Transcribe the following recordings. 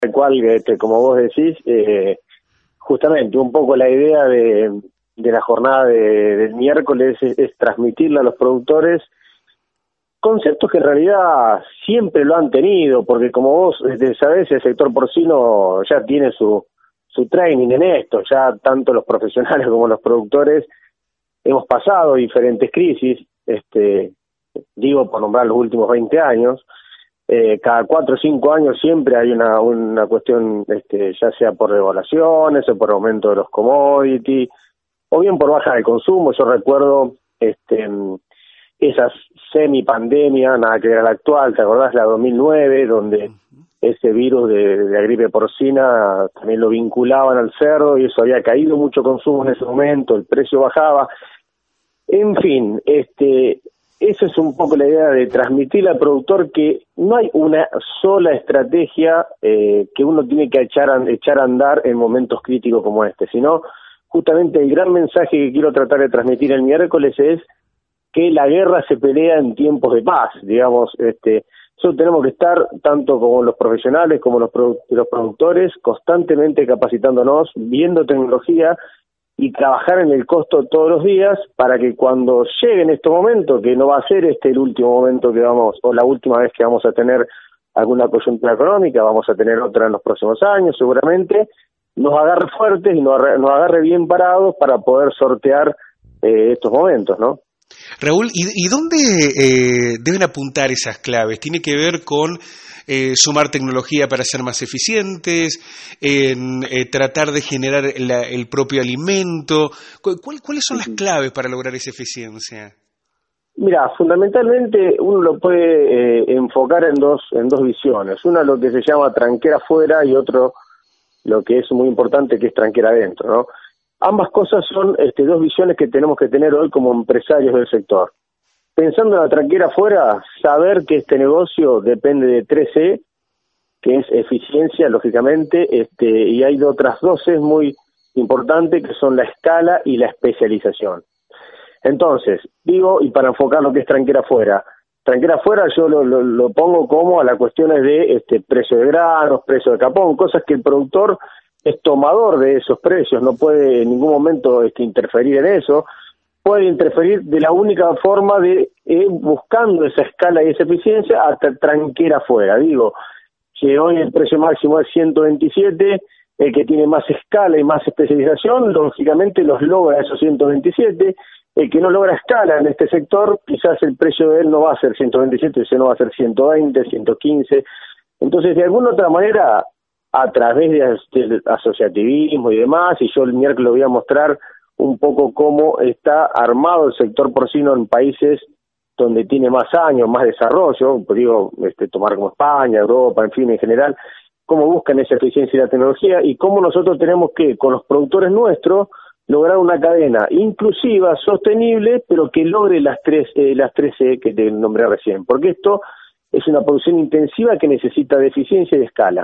Tal cual, como vos decís, justamente un poco la idea de la jornada del miércoles es transmitirle a los productores conceptos que en realidad siempre lo han tenido, porque como vos sabés, el sector porcino ya tiene su training en esto, ya tanto los profesionales como los productores hemos pasado diferentes crisis, digo por nombrar los últimos 20 años, cada 4 o 5 años siempre hay una cuestión, ya sea por devaluaciones o por aumento de los commodities, o bien por baja de consumo. Yo recuerdo esa semi-pandemia, nada que ver a la actual, ¿te acordás? La 2009, donde ese virus de la gripe porcina también lo vinculaban al cerdo y eso había caído mucho consumo en ese momento, el precio bajaba. En fin, esa es un poco la idea de transmitirle al productor que no hay una sola estrategia que uno tiene que echar a andar en momentos críticos como este, sino justamente el gran mensaje que quiero tratar de transmitir el miércoles es que la guerra se pelea en tiempos de paz, digamos. Nosotros tenemos que estar, tanto como los profesionales como los productores, constantemente capacitándonos, viendo tecnología y trabajar en el costo todos los días para que cuando lleguen estos momentos, que no va a ser el último momento que vamos, o la última vez que vamos a tener alguna coyuntura económica, vamos a tener otra en los próximos años seguramente, nos agarre fuertes y nos agarre bien parados para poder sortear estos momentos, ¿no? Raúl, ¿y dónde deben apuntar esas claves? ¿Tiene que ver con sumar tecnología para ser más eficientes, en tratar de generar el propio alimento? ¿Cuáles son las claves para lograr esa eficiencia? Mira, fundamentalmente uno lo puede enfocar en dos visiones. Una lo que se llama tranquera afuera y otro lo que es muy importante, que es tranquera adentro, ¿no? Ambas cosas son dos visiones que tenemos que tener hoy como empresarios del sector. Pensando en la tranquera afuera, saber que este negocio depende de 3E, que es eficiencia, lógicamente, y hay otras 2E muy importantes, que son la escala y la especialización. Entonces, digo, y para enfocar lo que es tranquera afuera yo lo pongo como a las cuestiones de precio de granos, precio de capón, cosas que el productor es tomador de esos precios, no puede en ningún momento interferir en eso, puede interferir de la única forma de buscando esa escala y esa eficiencia hasta tranquera afuera. Digo, que hoy el precio máximo es 127, el que tiene más escala y más especialización, lógicamente los logra esos 127, el que no logra escala en este sector, quizás el precio de él no va a ser 127, sino va a ser 120, 115. Entonces, de alguna otra manera, a través del asociativismo y demás, y yo el miércoles voy a mostrar un poco cómo está armado el sector porcino en países donde tiene más años, más desarrollo, pues digo, tomar como España, Europa, en fin, en general, cómo buscan esa eficiencia y la tecnología, y cómo nosotros tenemos que, con los productores nuestros, lograr una cadena inclusiva, sostenible, pero que logre las 3E que te nombré recién, porque esto es una producción intensiva que necesita de eficiencia y de escala.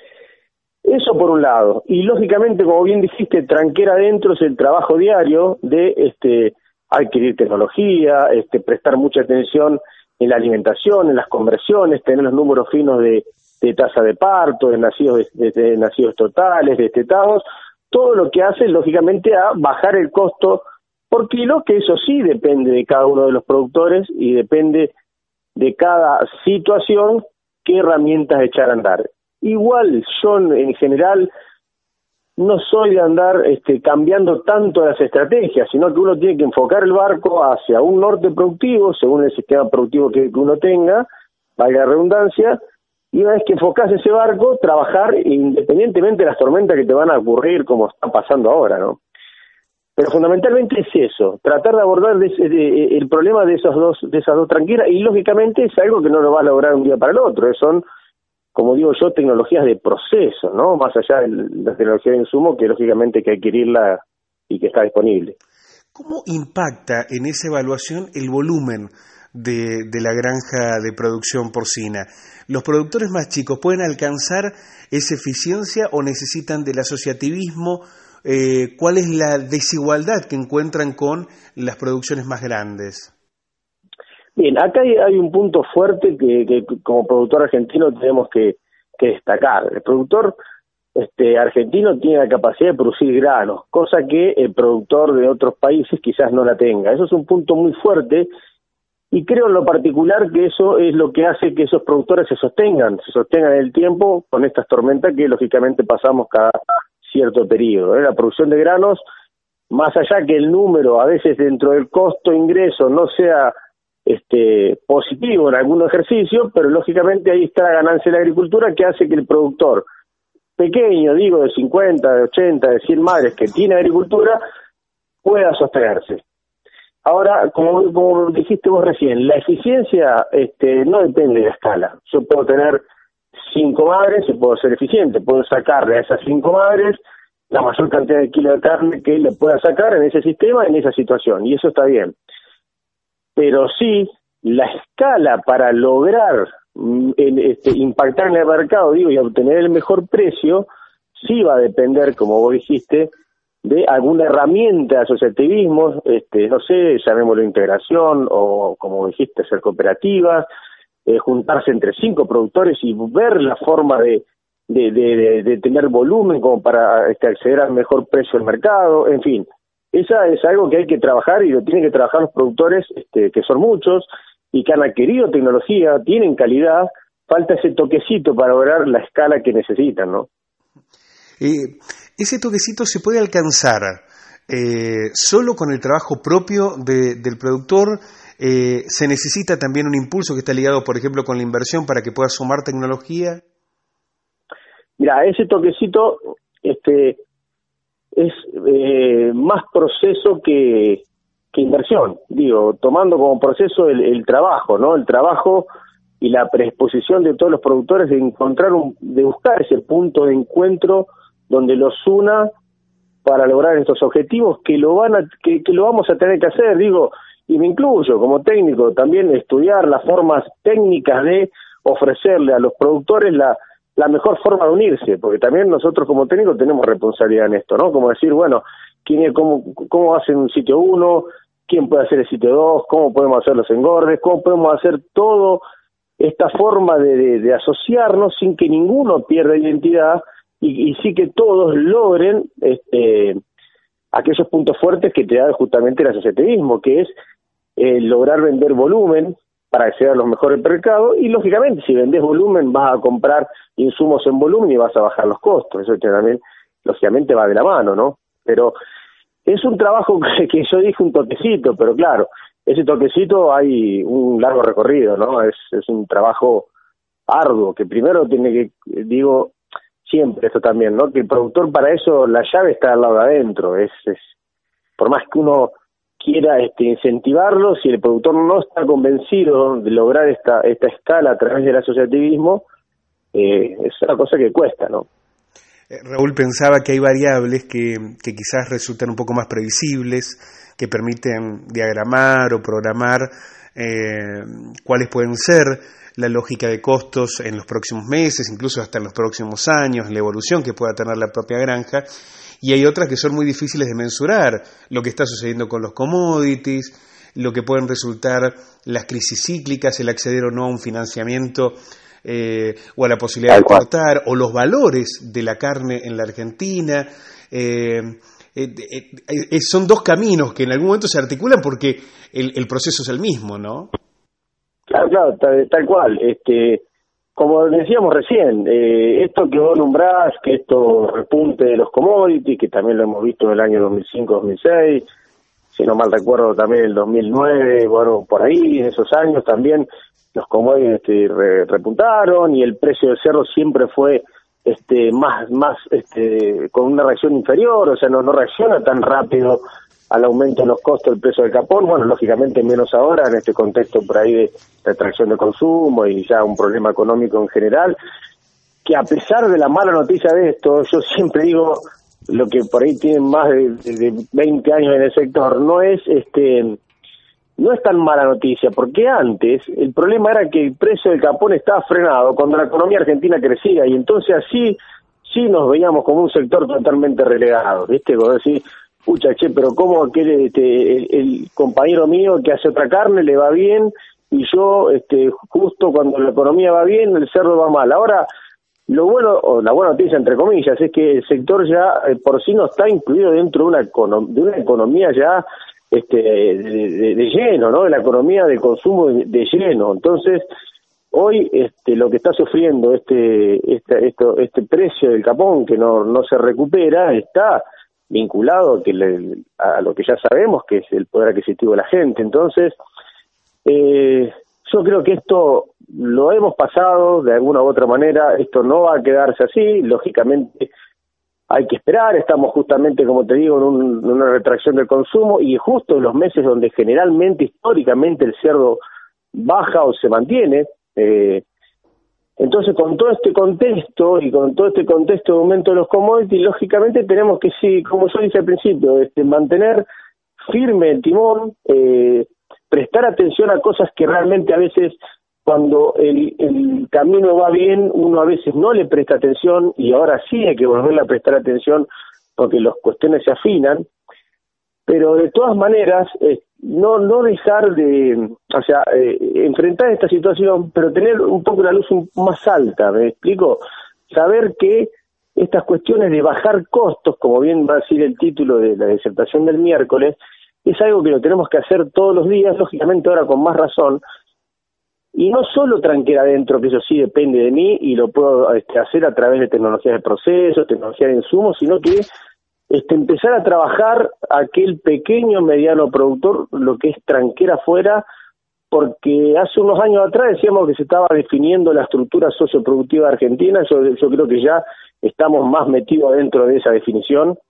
Eso por un lado, y lógicamente, como bien dijiste, tranquera adentro es el trabajo diario de adquirir tecnología, prestar mucha atención en la alimentación, en las conversiones, tener los números finos de tasa de parto, de nacidos totales, destetados, todo lo que hace lógicamente a bajar el costo por kilo, que eso sí depende de cada uno de los productores y depende de cada situación qué herramientas echar a andar. Igual yo en general no soy de andar cambiando tanto las estrategias, sino que uno tiene que enfocar el barco hacia un norte productivo, según el sistema productivo que uno tenga, valga la redundancia, y una vez que enfocás ese barco, trabajar independientemente de las tormentas que te van a ocurrir, como está pasando ahora, ¿no? Pero fundamentalmente es eso, tratar de abordar el problema de esas dos tranqueras, y lógicamente es algo que no lo va a lograr un día para el otro, son, como digo yo, tecnologías de proceso, ¿no? Más allá de la tecnología de insumo, que lógicamente hay que adquirirla y que está disponible. ¿Cómo impacta en esa evaluación el volumen de la granja de producción porcina? ¿Los productores más chicos pueden alcanzar esa eficiencia o necesitan del asociativismo? ¿Cuál es la desigualdad que encuentran con las producciones más grandes? Bien, acá hay un punto fuerte que como productor argentino tenemos que que destacar. El productor argentino tiene la capacidad de producir granos, cosa que el productor de otros países quizás no la tenga. Eso es un punto muy fuerte y creo en lo particular que eso es lo que hace que esos productores se sostengan en el tiempo con estas tormentas que lógicamente pasamos cada cierto periodo. La producción de granos, más allá que el número a veces dentro del costo-ingreso no sea positivo en algún ejercicio, pero lógicamente ahí está la ganancia de la agricultura que hace que el productor pequeño, digo, de 50, de 80, de 100 madres que tiene agricultura, pueda sostenerse. Ahora, como dijiste vos recién, la eficiencia no depende de la escala. Yo puedo tener 5 madres y puedo ser eficiente, puedo sacarle a esas 5 madres la mayor cantidad de kilos de carne que le pueda sacar en ese sistema, en esa situación, y eso está bien. Pero sí, la escala para lograr impactar en el mercado, digo, y obtener el mejor precio, sí va a depender, como vos dijiste, de alguna herramienta de asociativismo, no sé, llamémoslo integración, o como dijiste, ser cooperativas, juntarse entre 5 productores y ver la forma de tener volumen como para acceder al mejor precio del mercado, en fin. Esa es algo que hay que trabajar y lo tienen que trabajar los productores, que son muchos, y que han adquirido tecnología, tienen calidad, falta ese toquecito para lograr la escala que necesitan, ¿no? Ese toquecito se puede alcanzar solo con el trabajo propio del productor. ¿Se necesita también un impulso que está ligado, por ejemplo, con la inversión para que pueda sumar tecnología? Mira, ese toquecito es más proceso que inversión, digo, tomando como proceso el trabajo, ¿no? El trabajo y la predisposición de todos los productores de buscar ese punto de encuentro donde los una para lograr estos objetivos que lo vamos a tener que hacer, digo, y me incluyo como técnico también estudiar las formas técnicas de ofrecerle a los productores la mejor forma de unirse, porque también nosotros como técnicos tenemos responsabilidad en esto, ¿no? Como decir, bueno, cómo hacen un sitio 1, quién puede hacer el sitio 2, cómo podemos hacer los engordes, cómo podemos hacer todo esta forma de asociarnos sin que ninguno pierda identidad y sí que todos logren aquellos puntos fuertes que te da justamente el asociativismo, que es lograr vender volumen para acceder a los mejores mercados y lógicamente si vendés volumen vas a comprar insumos en volumen y vas a bajar los costos, eso también lógicamente va de la mano, ¿no? Pero es un trabajo que yo dije un toquecito, pero claro, ese toquecito hay un largo recorrido, ¿no? Es un trabajo arduo, que primero tiene que, digo, siempre esto también, ¿no? Que el productor para eso, la llave está al lado de adentro, por más que uno quiera incentivarlo, si el productor no está convencido de lograr esta escala a través del asociativismo, es una cosa que cuesta, ¿no? Raúl pensaba que hay variables que quizás resultan un poco más previsibles, que permiten diagramar o programar cuáles pueden ser la lógica de costos en los próximos meses, incluso hasta en los próximos años, la evolución que pueda tener la propia granja, y hay otras que son muy difíciles de mensurar, lo que está sucediendo con los commodities, lo que pueden resultar las crisis cíclicas, el acceder o no a un financiamiento o a la posibilidad de exportar, o los valores de la carne en la Argentina. Son dos caminos que en algún momento se articulan porque el proceso es el mismo, ¿no? Claro, tal cual. Como decíamos recién, esto que vos nombrás, que esto repunte de los commodities, que también lo hemos visto en el año 2005-2006, si no mal recuerdo también el 2009, bueno, por ahí, en esos años también los commodities repuntaron y el precio del cerdo siempre fue más con una reacción inferior, o sea, no reacciona tan rápido al aumento de los costos del precio del capón, bueno, lógicamente menos ahora en este contexto por ahí de retracción de consumo y ya un problema económico en general, que a pesar de la mala noticia de esto, yo siempre digo, lo que por ahí tienen más de 20 años en el sector, no es tan mala noticia, porque antes el problema era que el precio del capón estaba frenado cuando la economía argentina crecía, y entonces así sí nos veíamos como un sector totalmente relegado, ¿viste? Como decir, pucha, pero ¿cómo el compañero mío que hace otra carne le va bien y yo justo cuando la economía va bien el cerdo va mal? Ahora Lo bueno, o la buena noticia entre comillas, es que el sector ya porcino está incluido dentro de una economía ya de lleno, ¿no? De la economía de consumo de lleno. Entonces, hoy lo que está sufriendo este precio del capón que no se recupera está vinculado a lo que ya sabemos que es el poder adquisitivo de la gente. Entonces, yo creo que esto lo hemos pasado de alguna u otra manera, esto no va a quedarse así, lógicamente hay que esperar, estamos justamente, como te digo, en una retracción del consumo y justo en los meses donde generalmente, históricamente, el cerdo baja o se mantiene. Entonces, con todo este contexto y con todo este contexto de aumento de los commodities, lógicamente tenemos que, sí, como yo dije al principio, mantener firme el timón, prestar atención a cosas que realmente a veces, cuando el camino va bien, uno a veces no le presta atención y ahora sí hay que volverle a prestar atención porque las cuestiones se afinan, pero de todas maneras no dejar de, enfrentar esta situación, pero tener un poco la luz más alta, ¿me explico? Saber que estas cuestiones de bajar costos, como bien va a decir el título de la disertación del miércoles, es algo que lo tenemos que hacer todos los días, lógicamente ahora con más razón, y no solo tranquera adentro, que eso sí depende de mí y lo puedo hacer a través de tecnologías de procesos, tecnologías de insumos, sino que empezar a trabajar aquel pequeño, mediano productor, lo que es tranquera afuera, porque hace unos años atrás decíamos que se estaba definiendo la estructura socioproductiva de Argentina. Yo creo que ya estamos más metidos dentro de esa definición.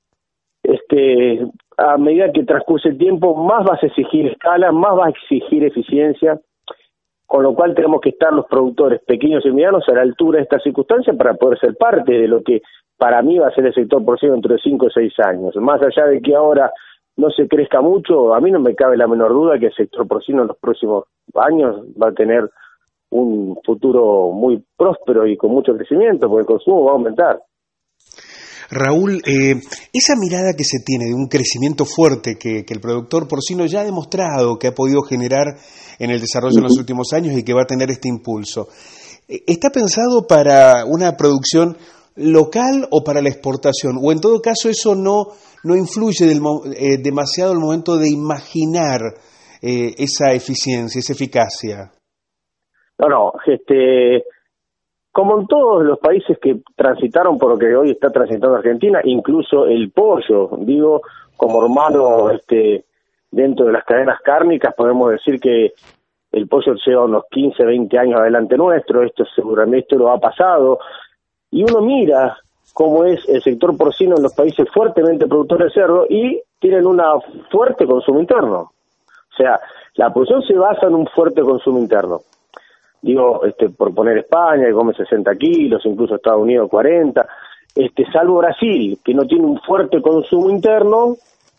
A medida que transcurre el tiempo, más vas a exigir escala, más vas a exigir eficiencia, con lo cual tenemos que estar los productores pequeños y medianos a la altura de esta circunstancia para poder ser parte de lo que para mí va a ser el sector porcino dentro de 5 o 6 años. Más allá de que ahora no se crezca mucho, a mí no me cabe la menor duda que el sector porcino en los próximos años va a tener un futuro muy próspero y con mucho crecimiento, porque el consumo va a aumentar. Raúl, esa mirada que se tiene de un crecimiento fuerte que el productor porcino ya ha demostrado que ha podido generar en el desarrollo en los últimos años y que va a tener este impulso, ¿está pensado para una producción local o para la exportación? O en todo caso eso no influye demasiado al momento de imaginar esa eficiencia, esa eficacia. No, como en todos los países que transitaron por lo que hoy está transitando Argentina, incluso el pollo, digo, como hermano dentro de las cadenas cárnicas, podemos decir que el pollo lleva unos 15, 20 años adelante nuestro, esto seguramente lo ha pasado, y uno mira cómo es el sector porcino en los países fuertemente productores de cerdo y tienen un fuerte consumo interno. O sea, la producción se basa en un fuerte consumo interno. Digo, por poner España, que come 60 kilos, incluso Estados Unidos 40, salvo Brasil, que no tiene un fuerte consumo interno,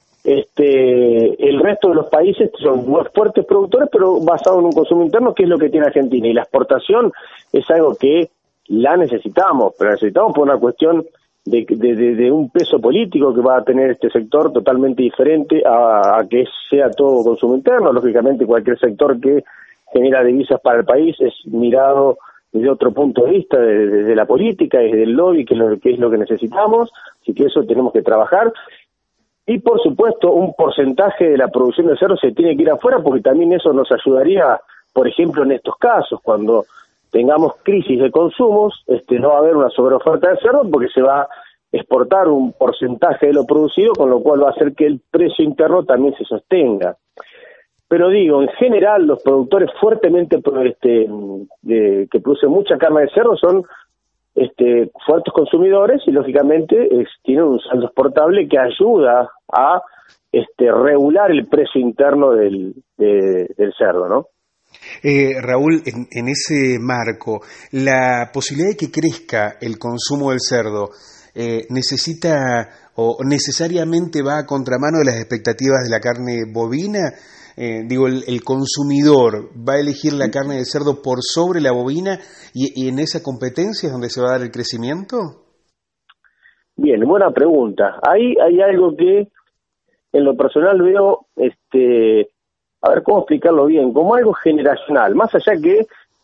el resto de los países son fuertes productores, pero basados en un consumo interno, que es lo que tiene Argentina. Y la exportación es algo que la necesitamos, pero necesitamos por una cuestión de un peso político que va a tener este sector totalmente diferente a que sea todo consumo interno. Lógicamente, cualquier sector que genera divisas para el país es mirado desde otro punto de vista, desde la política, desde el lobby, que es lo que necesitamos, así que eso tenemos que trabajar. Y por supuesto, un porcentaje de la producción de cerdo se tiene que ir afuera, porque también eso nos ayudaría, por ejemplo, en estos casos, cuando tengamos crisis de consumos, no va a haber una sobreoferta de cerdo, porque se va a exportar un porcentaje de lo producido, con lo cual va a hacer que el precio interno también se sostenga. Pero digo, en general, los productores fuertemente que producen mucha carne de cerdo son fuertes consumidores y, lógicamente, tienen un saldo exportable que ayuda a regular el precio interno del cerdo, ¿no? Raúl, en ese marco, la posibilidad de que crezca el consumo del cerdo necesita o necesariamente va a contramano de las expectativas de la carne bovina. El consumidor va a elegir la carne de cerdo por sobre la bovina y en esa competencia es donde se va a dar el crecimiento. Bien, buena pregunta. Ahí hay algo que en lo personal veo, a ver cómo explicarlo bien, como algo generacional, más allá que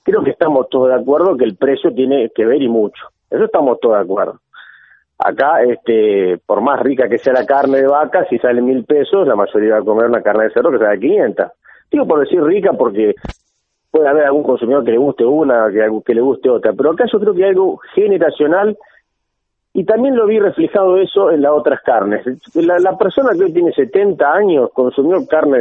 creo que estamos todos de acuerdo que el precio tiene que ver y mucho. Eso estamos todos de acuerdo. Acá, por más rica que sea la carne de vaca, si sale 1.000 pesos, la mayoría va a comer una carne de cerdo que sale 500. Digo por decir rica porque puede haber algún consumidor que le guste una, que le guste otra, pero acá yo creo que hay algo generacional y también lo vi reflejado eso en las otras carnes. La persona que hoy tiene 70 años consumió carne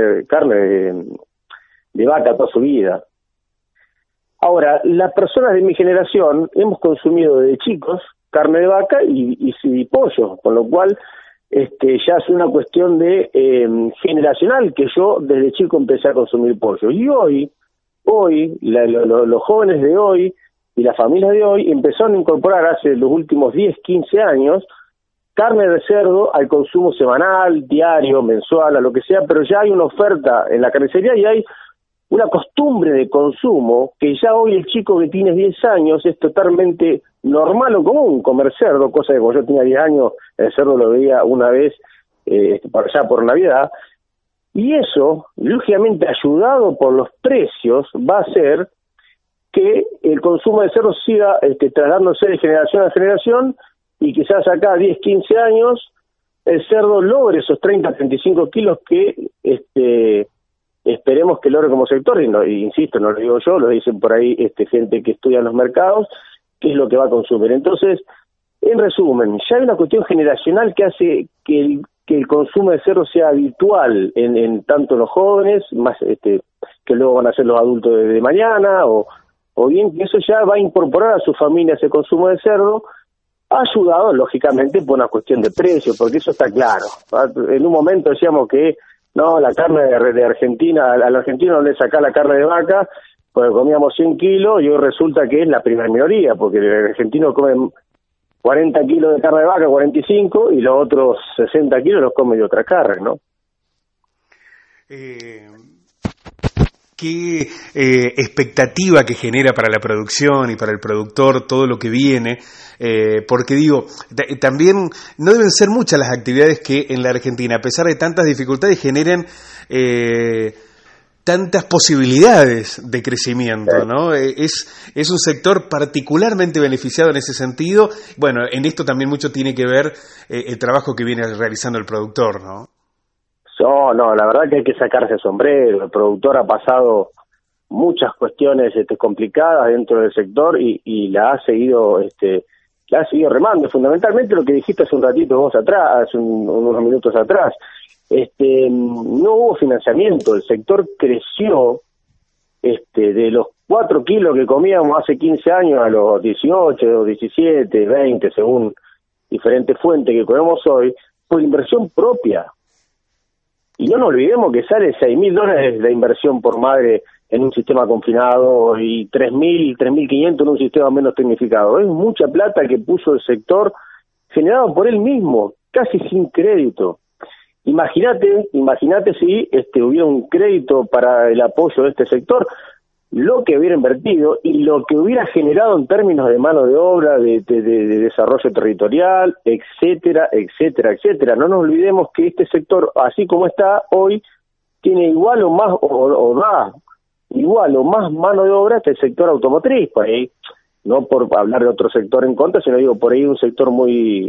de vaca toda su vida. Ahora, las personas de mi generación hemos consumido desde chicos carne de vaca y pollo, con lo cual ya es una cuestión de generacional que yo desde chico empecé a consumir pollo. Y hoy los jóvenes de hoy y las familias de hoy empezaron a incorporar hace los últimos 10, 15 años carne de cerdo al consumo semanal, diario, mensual, a lo que sea, pero ya hay una oferta en la carnicería y hay una costumbre de consumo que ya hoy el chico que tiene 10 años es totalmente normal o común comer cerdo, cosa que cuando yo tenía 10 años el cerdo lo veía una vez por allá por Navidad, y eso, lógicamente ayudado por los precios, va a hacer que el consumo de cerdo siga trasladándose de generación a generación y quizás acá 10, 15 años el cerdo logre esos 30, 35 kilos que esperemos que logre como sector, y insisto, no lo digo yo, lo dicen por ahí gente que estudia en los mercados, qué es lo que va a consumir. Entonces, en resumen, ya hay una cuestión generacional que hace que el consumo de cerdo sea habitual en tanto los jóvenes, más que luego van a ser los adultos de mañana, o bien que eso ya va a incorporar a su familia ese consumo de cerdo, ayudado lógicamente por una cuestión de precio, porque eso está claro. En un momento decíamos que no, la carne de Argentina, al argentino le saca la carne de vaca, pues comíamos 100 kilos y hoy resulta que es la primera minoría, porque el argentino come 40 kilos de carne de vaca, 45, y los otros 60 kilos los come de otra carne, ¿no? ¿Qué expectativa que genera para la producción y para el productor todo lo que viene? Porque digo, también no deben ser muchas las actividades que en la Argentina, a pesar de tantas dificultades, generen tantas posibilidades de crecimiento, ¿no? Es un sector particularmente beneficiado en ese sentido. Bueno, en esto también mucho tiene que ver el trabajo que viene realizando el productor, ¿no? No, la verdad que hay que sacarse el sombrero. El productor ha pasado muchas cuestiones complicadas dentro del sector y la ha seguido remando. Fundamentalmente lo que dijiste hace un ratito vos atrás, hace unos minutos atrás, no hubo financiamiento. El sector creció de los 4 kilos que comíamos hace 15 años a los 18, 17, 20, según diferentes fuentes que comemos hoy, por inversión propia. Y no nos olvidemos que sale $6.000 de inversión por madre en un sistema confinado y 3.000, 3.500 en un sistema menos tecnificado. Es mucha plata que puso el sector generado por él mismo, casi sin crédito. Imagínate si hubiera un crédito para el apoyo de este sector, lo que hubiera invertido y lo que hubiera generado en términos de mano de obra, de desarrollo territorial, etcétera, etcétera, etcétera. No nos olvidemos que este sector, así como está hoy, tiene igual o más, o da igual o más mano de obra que el sector automotriz. Por ahí, no por hablar de otro sector en contra, sino digo, por ahí un sector muy,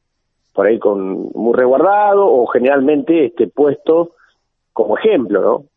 por ahí muy resguardado o generalmente puesto como ejemplo, ¿no?